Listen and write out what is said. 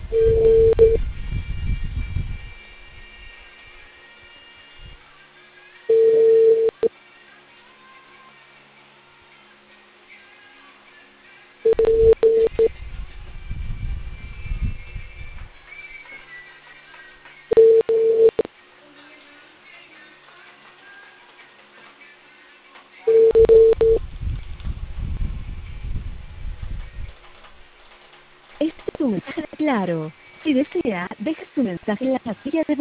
Este es un mensaje de Claro. Si desea, deje su mensaje en la casilla de